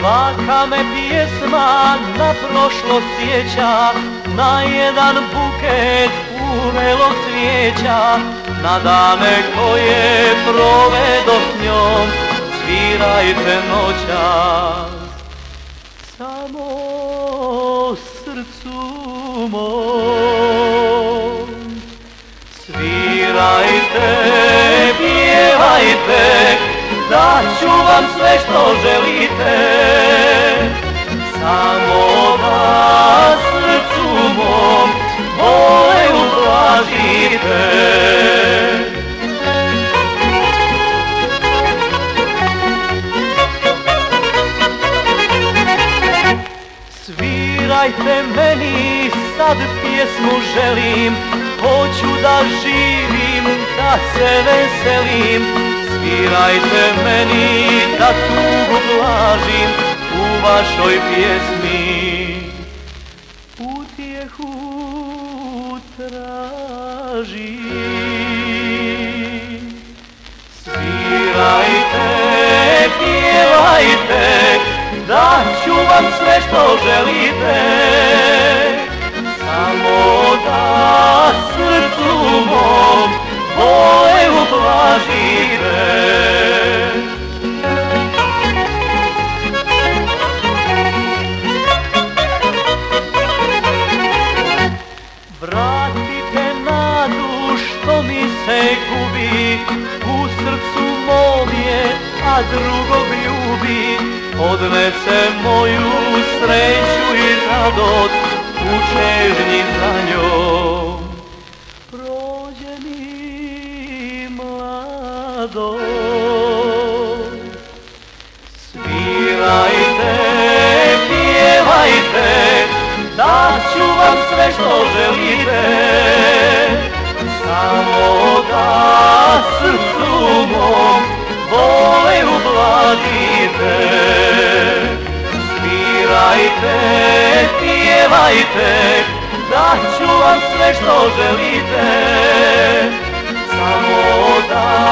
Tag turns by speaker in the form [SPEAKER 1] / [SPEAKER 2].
[SPEAKER 1] Svaka me pjesma na prošlo sjeća, na jedan buket urelog cvijeća, na dane koje provedo s njom, svirajte noćas. Samo srcu mom, svirajte, pjevajte, daću vam sve što želite, samo da srcu mom bole ublažite. Svirajte meni, sad pjesmu želim, hoću da živim, da se veselim. Svirajte meni, da tugu blažim u vašoj pjesmi, utjehu tražim. Svirajte, pjevajte, daću vam sve što želite, samo da srcu mom bole ublažite. Vratite nadu što mi se gubi, u srcu mom je, a drugog ljubi. Odnese moju sreću i radost u čežnji za njom. Prođe mi mladost. Svirajte, pjevajte, daću vam sve što želite, samo da srcu mom bole ublažite. Svirajte, pjevajte, daću vam sve što želite, samo da